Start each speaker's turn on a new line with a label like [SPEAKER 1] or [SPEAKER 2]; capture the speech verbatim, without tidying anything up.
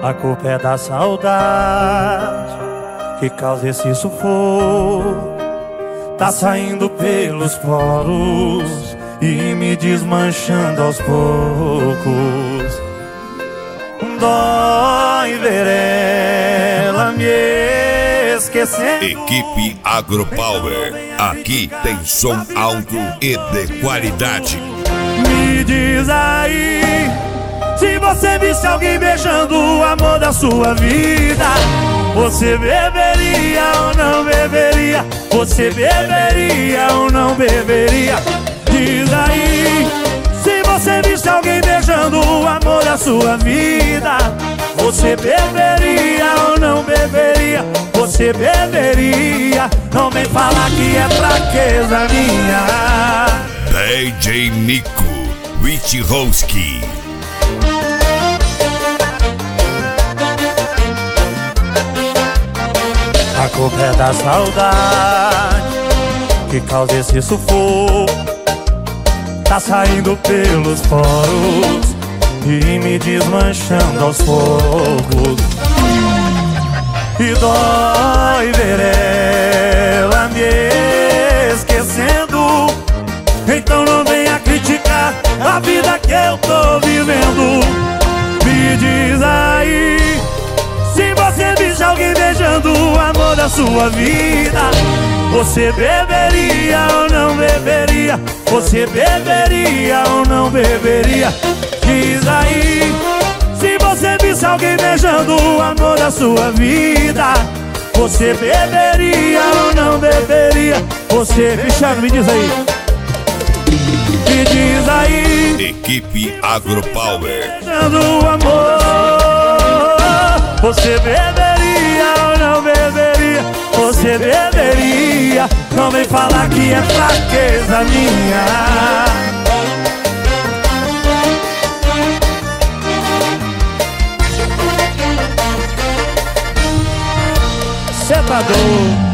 [SPEAKER 1] A culpa é da saudade que causa esse sufoco. Tá saindo pelos poros e me desmanchando aos poucos. Dói ver ela me esquecendo.
[SPEAKER 2] Equipe Agropower, aqui tem som alto e de qualidade.
[SPEAKER 1] Me diz aí, se você visse alguém beijando o amor da sua vida, você beberia ou não beberia? Você beberia ou não beberia? Diz aí, se você visse alguém beijando o amor da sua vida, você beberia ou não beberia? Você beberia? Não vem falar que é fraqueza minha.
[SPEAKER 2] D J Nico Witchowski.
[SPEAKER 1] A culpa é da saudade que causa esse sufoco. Tá saindo pelos poros e me desmanchando aos poucos. E dói ver ela me esquecendo. Então não venha criticar a vida que eu tô vivendo. Me diz aí, se você visse alguém beijando o amor da sua vida, você beberia ou não beberia? Você beberia ou não beberia? Diz aí, se você visse alguém beijando o amor da sua vida, você beberia ou não beberia? Você, Cristiano, me diz aí. Me diz aí.
[SPEAKER 2] Equipe Agropower.
[SPEAKER 1] Beijando o amor, você beberia ou não beberia? Você beberia? Não vem falar que é fraqueza minha. Cê tá doido?